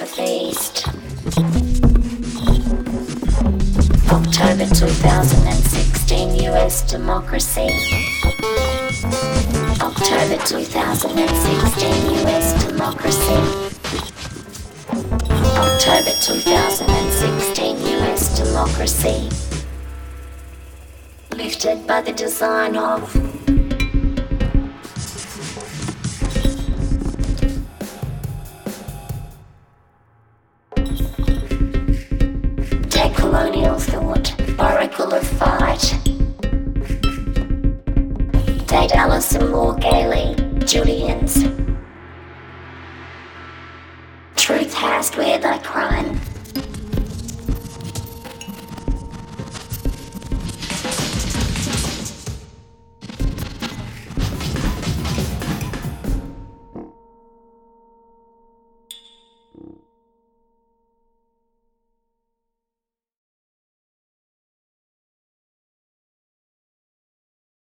the feast. October 2016 US democracy. October 2016 US democracy. October 2016 US democracy. Lifted by the design of decolonial thought, oracle of fight. Date Alison Moore Gailey, Julians. Truth hast where thy crime.